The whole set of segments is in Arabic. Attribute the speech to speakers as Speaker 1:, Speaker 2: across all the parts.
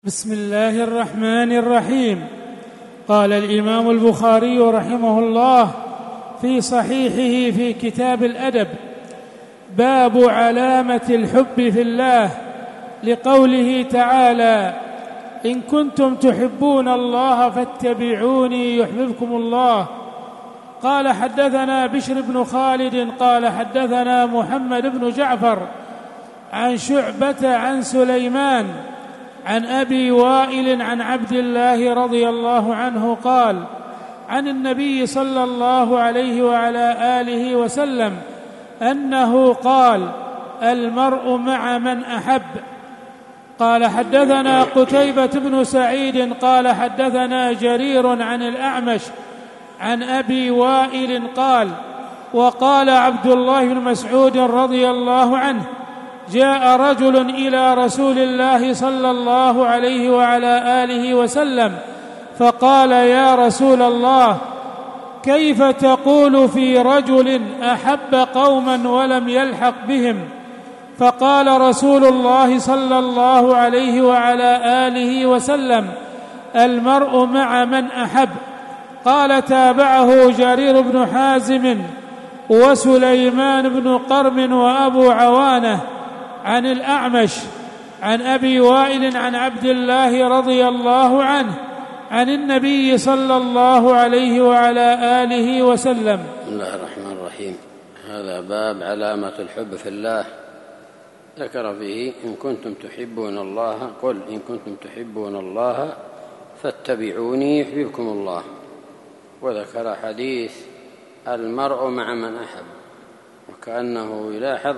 Speaker 1: بسم الله الرحمن الرحيم. قال الإمام البخاري رحمه الله في صحيحه في كتاب الأدب: باب علامة الحب في الله، لقوله تعالى: إن كنتم تحبون الله فاتبعوني يحببكم الله. قال: حدثنا بشر بن خالد قال حدثنا محمد بن جعفر عن شعبة عن سليمان عن أبي وائل عن عبد الله رضي الله عنه قال: عن النبي صلى الله عليه وعلى آله وسلم أنه قال: المرء مع من أحب. قال: حدثنا قتيبة بن سعيد قال حدثنا جرير عن الأعمش عن أبي وائل قال: وقال عبد الله بن مسعود رضي الله عنه: جاء رجل إلى رسول الله صلى الله عليه وعلى آله وسلم فقال: يا رسول الله، كيف تقول في رجل أحب قوما ولم يلحق بهم؟ فقال رسول الله صلى الله عليه وعلى آله وسلم: المرء مع من أحب. قال: تابعه جرير بن حازم وسليمان بن قرم وأبو عوانة عن الأعمش عن أبي وائل عن عبد الله رضي الله عنه عن النبي صلى الله عليه وعلى آله وسلم.
Speaker 2: بسم الله الرحمن الرحيم. هذا باب علامة الحب في الله، ذكر فيه: إن كنتم تحبون الله، قل إن كنتم تحبون الله فاتبعوني يحببكم الله. وذكر حديث المرء مع من أحب، وكأنه يلاحظ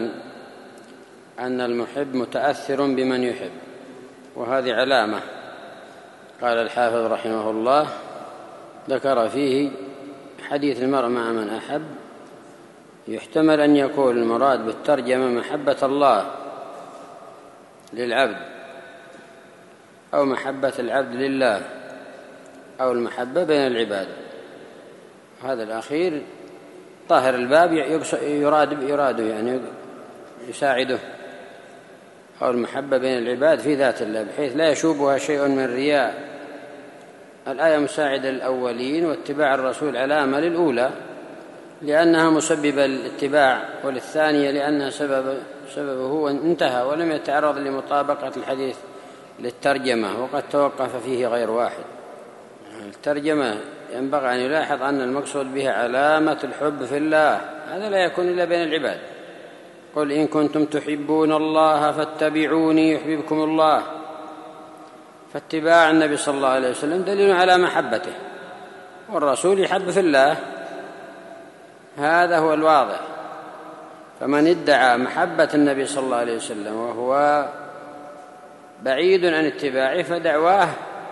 Speaker 2: أن المحب متأثر بمن يحب، وهذه علامة. قال الحافظ رحمه الله: ذكر فيه حديث المرء مع من أحب، يحتمل أن يكون المراد بالترجمة محبة الله للعبد، أو محبة العبد لله، أو المحبة بين العباد. هذا الأخير ظاهر الباب يراد يعني يساعده، أو المحبة بين العباد في ذات الله بحيث لا يشوبها شيء من رياء. الآية مساعدة للأولين، واتباع الرسول علامة للأولى لأنها مسببة للاتباع، وللثانية لأنها سببه انتهى ولم يتعرض لمطابقة الحديث للترجمة، وقد توقف فيه غير واحد. الترجمة ينبغي أن يلاحظ أن المقصود بها علامة الحب في الله، هذا لا يكون إلا بين العباد. قل إن كنتم تحبون الله فاتبعوني يحببكم الله. فاتباع النبي صلى الله عليه وسلم دليل على محبته، والرسول يحب في الله، هذا هو الواضح. فمن ادعى محبة النبي صلى الله عليه وسلم وهو بعيد عن اتباعه فدعواه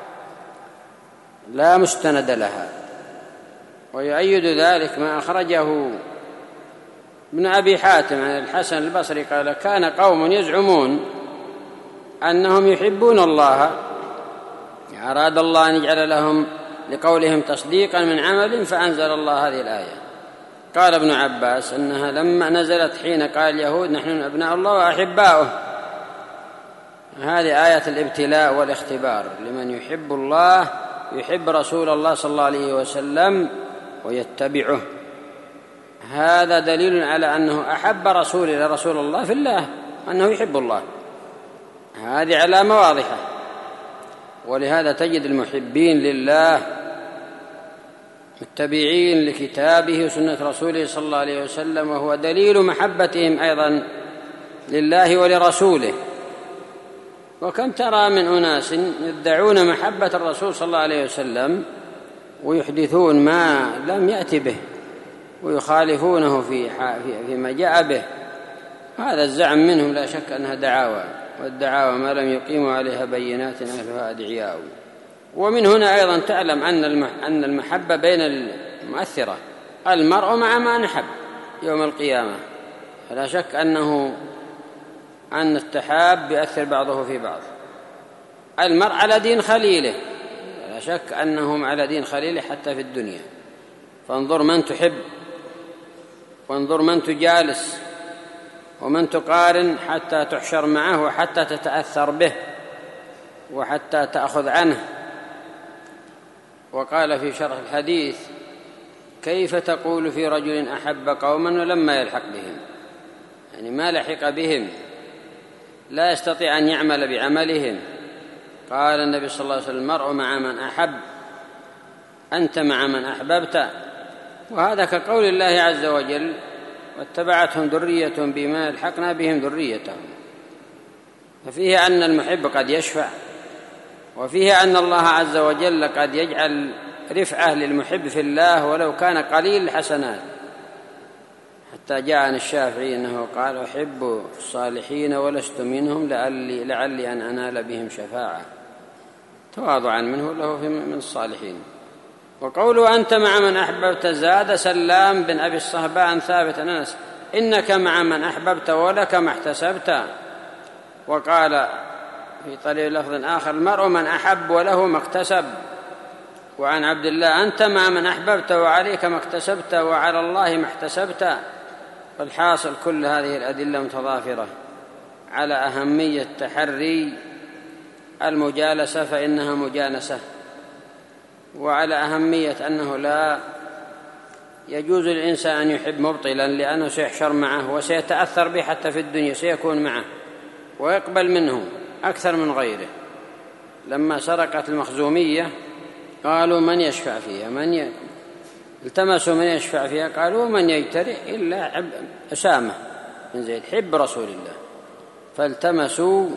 Speaker 2: لا مستند لها. ويؤيد ذلك ما أخرجه ابن أبي حاتم عن الحسن البصري قال: كان قوم يزعمون أنهم يحبون الله، أراد الله أن يجعل لهم لقولهم تصديقا من عمل، فأنزل الله هذه الآية. قال ابن عباس أنها لما نزلت حين قال اليهود: نحن أبناء الله وأحباؤه، هذه آية الابتلاء والاختبار لمن يحب الله، يحب رسول الله صلى الله عليه وسلم ويتبعه. هذا دليل على أنه أحب رسول الله في الله، أنه يحب الله، هذه علامة واضحة. ولهذا تجد المحبين لله متبعين لكتابه وسنة رسوله صلى الله عليه وسلم، وهو دليل محبتهم أيضا لله ولرسوله. وكم ترى من أناس يدعون محبة الرسول صلى الله عليه وسلم ويحدثون ما لم يأتي به ويخالفونه فيما جاء به. هذا الزعم منهم لا شك أنها دعاوى، والدعاوى ما لم يقيموا عليها بينات أهلها أدعياء. ومن هنا أيضا تعلم أن المحبة بين المؤثرة، المرء مع ما نحب يوم القيامة، فلا شك أن التحاب يؤثر بعضه في بعض. المرء على دين خليله، لا شك أنهم على دين خليله حتى في الدنيا. فانظر من تحب، وانظر من تجالس، ومن تقارن حتى تحشر معه وحتى تتأثر به. وحتى تأخذ عنه. وقال في شرح الحديث: كيف تقول في رجل أحب قوما ولما يلحق بهم، يعني ما لحق بهم، لا يستطيع أن يعمل بعملهم. قال النبي صلى الله عليه وسلم: المرء مع من أحب، أنت مع من أحببت. وهذا كقول الله عز وجل: واتبعتهم ذرية بما يلحقنا بهم ذريتهم. ففيه أن المحب قد يشفع، وفيه أن الله عز وجل قد يجعل رفعة للمحب في الله ولو كان قليل الحسنات. حتى جاء عن الشافعي أنه قال: أحب الصالحين ولست منهم لعلي أن أنال بهم شفاعة، تواضعا منه له من الصالحين. وقوله: أنت مع من أحببت، زاد سلام بن أبي الصهباء عن ثابت عن أنس: إنك مع من أحببت ولك ما احتسبت. وقال في طريق لفظ آخر: المرء من أحب وله ما اكتسب. وعن عبد الله: أنت مع من أحببت وعليك ما اكتسبت وعلى الله ما احتسبت. والحاصل كل هذه الأدلة متضافرة على أهمية تحري المجالسة فإنها مجانسة، وعلى أهمية أنه لا يجوز للإنسان أن يحب مبطلا، لأنه سيحشر معه وسيتأثر به حتى في الدنيا، سيكون معه ويقبل منه أكثر من غيره. لما سرقت المخزومية قالوا: من يشفع فيها؟ التمسوا من يشفع فيها، قالوا: من يجترئ إلا أسامة بن زيد حب رسول الله. فالتمسوا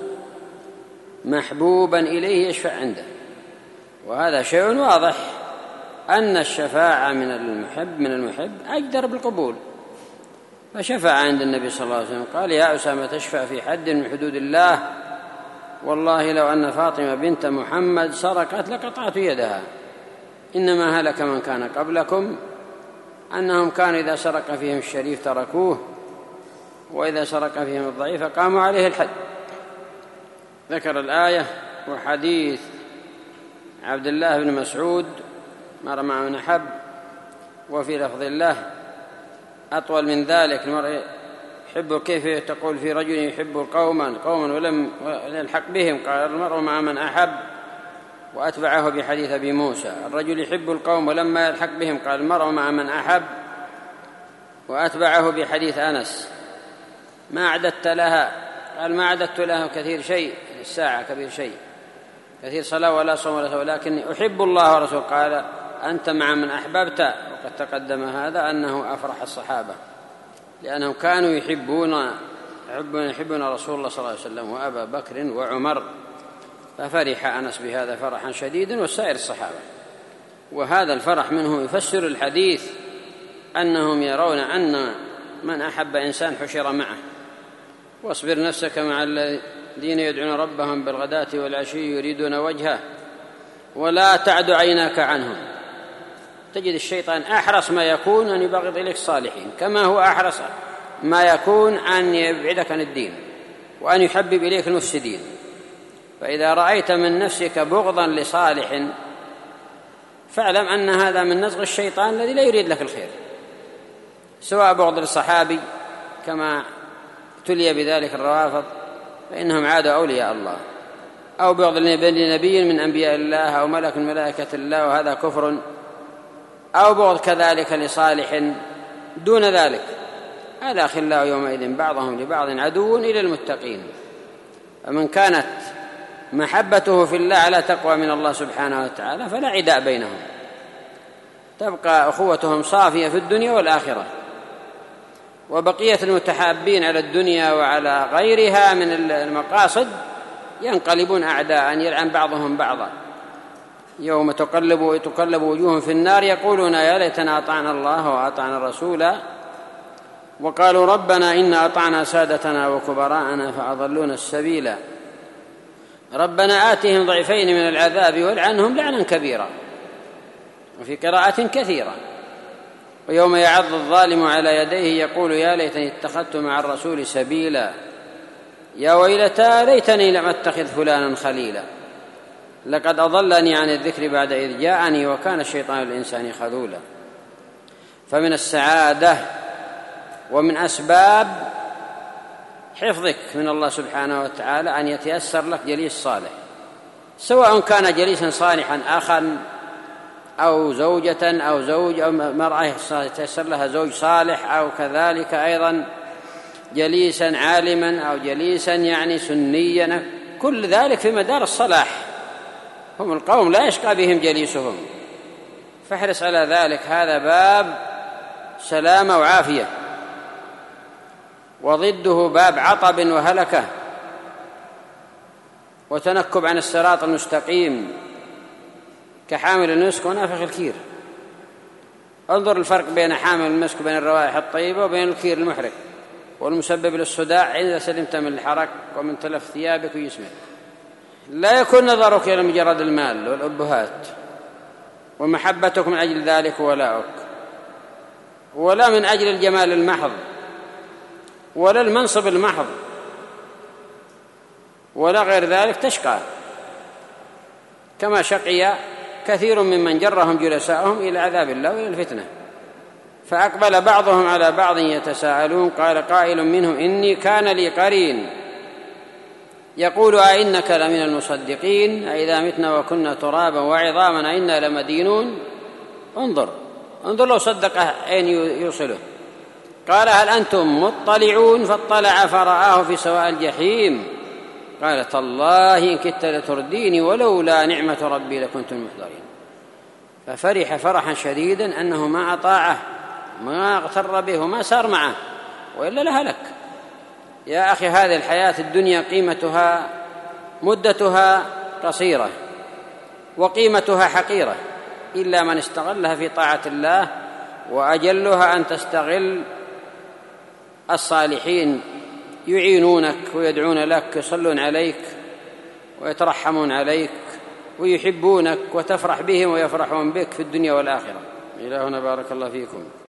Speaker 2: محبوبا إليه يشفع عنده. وهذا شيء واضح أن الشفاعة من المحب أجدر بالقبول. فشفع عند النبي صلى الله عليه وسلم، قال: يا أسامة تشفع في حد من حدود الله، والله لو أن فاطمة بنت محمد سرقت لقطعت يدها. إنما هلك من كان قبلكم أنهم كانوا إذا سرق فيهم الشريف تركوه، وإذا سرق فيهم الضعيف قاموا عليه الحد. ذكر الآية وحديث عبد الله بن مسعود: مر مع من أحب. وفي لفظ الله أطول من ذلك: المرء يحب، كيف تقول في رجل يحب قوما ولم يلحق بهم؟ قال: المرء مع من أحب. وأتبعه بحديث أبي موسى: الرجل يحب القوم ولما يلحق بهم. قال: المرء مع من أحب. وأتبعه بحديث أنس: ما أعددت لها؟ قال: ما أعددت لها كثير شيء، الساعة كبير شيء، كثير صلاة ولا صوم ولا صلاة، ولكن أحب الله ورسوله. قال: أنت مع من أحببت. وقد تقدم هذا أنه أفرح الصحابة، لأنهم كانوا يحبون رسول الله صلى الله عليه وسلم وأبا بكر وعمر، ففرح أنس بهذا فرحا شديدا وسائر الصحابة. وهذا الفرح منه يفسر الحديث أنهم يرون أن من أحب إنسان حشر معه. واصبر نفسك مع الذين يدعون ربهم بالغداة والعشي يريدون وجهه ولا تعد عيناك عنهم. تجد الشيطان أحرص ما يكون أن يبغض إليك الصالحين، كما هو أحرص ما يكون أن يبعدك عن الدين وأن يحبب إليك المفسدين. فإذا رأيت من نفسك بغضا لصالح فاعلم أن هذا من نزغ الشيطان الذي لا يريد لك الخير، سواء بغض للصحابي كما ابتلي بذلك الروافض فإنهم عادوا أولياء الله، أو بغض لنبي من أنبياء الله أو ملك من ملائكة الله وهذا كفر، أو بغض كذلك لصالح دون ذلك. الأخلاء يومئذ بعضهم لبعض عدو إلى المتقين. فمن كانت محبته في الله على تقوى من الله سبحانه وتعالى فلا عداء بينهم، تبقى أخوتهم صافية في الدنيا والآخرة. وبقية المتحابين على الدنيا وعلى غيرها من المقاصد ينقلبون أعداء، يلعن بعضهم بعضا. يوم تقلب وجوههم في النار يقولون: يا ليتنا أطعنا الله وأطعنا الرسول وقالوا ربنا إنا أطعنا سادتنا وكبراءنا فأضلونا السبيل ربنا آتهم ضعفين من العذاب والعنهم لعنا كبيرا. وفي قراءة كثيرة: ويوم يعض الظالم على يديه يقول يا ليتني اتخذت مع الرسول سبيلا يا ويلتى ليتني لم أتخذ فلانا خليلا لقد أضلني عن الذكر بعد إذ جاءني وكان الشيطان للإنسان خذولا. فمن السعادة ومن أسباب حفظك من الله سبحانه وتعالى أن يتيسر لك جليس صالح، سواء كان جليسا صالحا أخا أو زوجة أو زوج أو مرأة تيسر لها زوج صالح، أو كذلك أيضا جليسا عالما أو جليسا يعني سنيا، كل ذلك في مدار الصلاح. هم القوم لا يشقى بهم جليسهم، فاحرص على ذلك. هذا باب سلامة وعافية، وضده باب عطب وهلكة وتنكب عن الصراط المستقيم كحامل المسك ونافخ الكير. انظر الفرق بين حامل المسك وبين الروائح الطيبة وبين الكير المحرق والمسبب للصداع إذا سلمت من الحرق ومن تلف ثيابك وجسمك. لا يكون نظرك إلى مجرد المال والأبهات ومحبتك من أجل ذلك ولاؤك، ولا من أجل الجمال المحض ولا المنصب المحض ولا غير ذلك، تشقى كما شقي كثير ممن جرهم جلساءهم إلى عذاب الله وإلى الفتنة. فأقبل بعضهم على بعض يتساءلون، قال قائل منهم إني كان لي قرين يقول أئنك لمن المصدقين أئذا متنا وكنا ترابا وعظاما أئنا لمدينون. انظر لو صدقه أين يوصله. قال هل أنتم مطلعون؟ فاطلع فرآه في سواء الجحيم قال تالله إن كدت لترديني ولولا نعمة ربي لكنت من المحضرين. ففرح فرحا شديدا أنه ما أطاعه ما اغتر به وما سار معه، وإلا لهلك. يا أخي هذه الحياة الدنيا قيمتها مدتها قصيرة وقيمتها حقيرة، إلا من استغلها في طاعة الله، وأجلها أن تستغل الصالحين يعينونك ويدعون لك يصلون عليك ويترحمون عليك ويحبونك وتفرح بهم ويفرحون بك في الدنيا والآخرة. إلى هنا بارك الله فيكم.